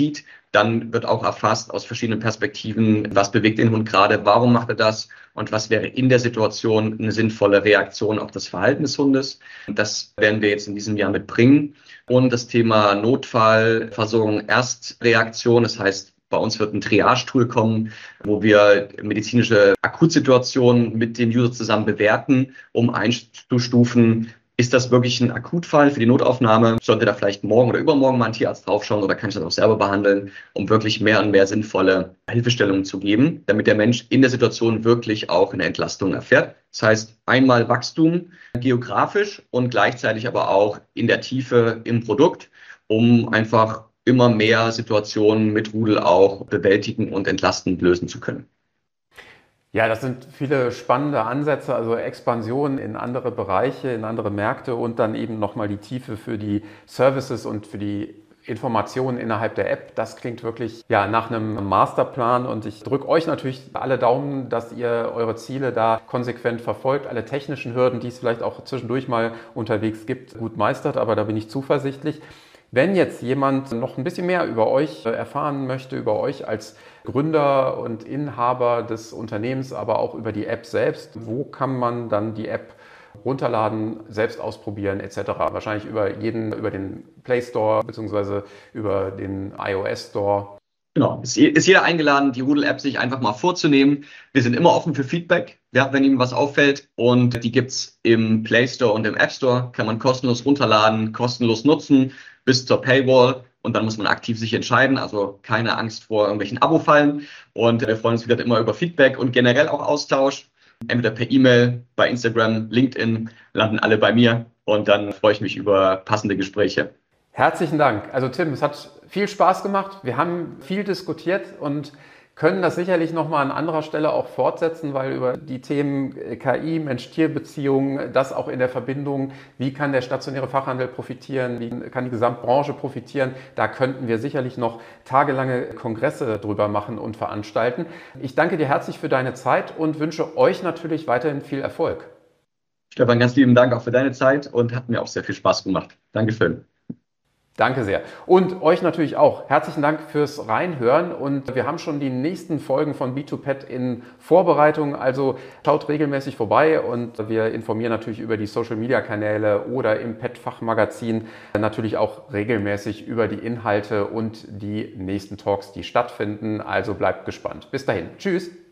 Dann wird auch erfasst aus verschiedenen Perspektiven, was bewegt den Hund gerade, warum macht er das und was wäre in der Situation eine sinnvolle Reaktion auf das Verhalten des Hundes. Das werden wir jetzt in diesem Jahr mitbringen. Und das Thema Notfallversorgung, Erstreaktion, das heißt, bei uns wird ein Triage-Tool kommen, wo wir medizinische Akutsituationen mit den Usern zusammen bewerten, um einzustufen, ist das wirklich ein Akutfall für die Notaufnahme? Sollte da vielleicht morgen oder übermorgen mal ein Tierarzt draufschauen oder kann ich das auch selber behandeln, um wirklich mehr und mehr sinnvolle Hilfestellungen zu geben, damit der Mensch in der Situation wirklich auch eine Entlastung erfährt. Das heißt, einmal Wachstum geografisch und gleichzeitig aber auch in der Tiefe im Produkt, um einfach immer mehr Situationen mit Rudel auch bewältigen und entlastend lösen zu können. Ja, das sind viele spannende Ansätze, also Expansion in andere Bereiche, in andere Märkte und dann eben nochmal die Tiefe für die Services und für die Informationen innerhalb der App. Das klingt wirklich ja, nach einem Masterplan und ich drücke euch natürlich alle Daumen, dass ihr eure Ziele da konsequent verfolgt, alle technischen Hürden, die es vielleicht auch zwischendurch mal unterwegs gibt, gut meistert, aber da bin ich zuversichtlich. Wenn jetzt jemand noch ein bisschen mehr über euch erfahren möchte, über euch als Gründer und Inhaber des Unternehmens, aber auch über die App selbst, wo kann man dann die App runterladen, selbst ausprobieren et cetera? Wahrscheinlich über jeden, über den Play Store bzw. über den iOS Store. Genau, ist jeder eingeladen, die Rudel-App sich einfach mal vorzunehmen. Wir sind immer offen für Feedback, ja, wenn Ihnen was auffällt. Und die gibt's im Play Store und im App Store. Kann man kostenlos runterladen, kostenlos nutzen, bis zur Paywall. Und dann muss man aktiv sich entscheiden. Also keine Angst vor irgendwelchen Abo-Fallen. Und wir freuen uns wieder immer über Feedback und generell auch Austausch. Entweder per E-Mail, bei Instagram, LinkedIn, landen alle bei mir. Und dann freue ich mich über passende Gespräche. Herzlichen Dank. Also Tim, es hat viel Spaß gemacht. Wir haben viel diskutiert und können das sicherlich nochmal an anderer Stelle auch fortsetzen, weil über die Themen K I, Mensch-Tier-Beziehungen, das auch in der Verbindung, wie kann der stationäre Fachhandel profitieren, wie kann die Gesamtbranche profitieren, da könnten wir sicherlich noch tagelange Kongresse drüber machen und veranstalten. Ich danke dir herzlich für deine Zeit und wünsche euch natürlich weiterhin viel Erfolg. Stefan, ganz lieben Dank auch für deine Zeit und hat mir auch sehr viel Spaß gemacht. Dankeschön. Danke sehr. Und euch natürlich auch. Herzlichen Dank fürs Reinhören und wir haben schon die nächsten Folgen von B zwei Pet in Vorbereitung. Also schaut regelmäßig vorbei und wir informieren natürlich über die Social-Media-Kanäle oder im Pet-Fachmagazin natürlich auch regelmäßig über die Inhalte und die nächsten Talks, die stattfinden. Also bleibt gespannt. Bis dahin. Tschüss.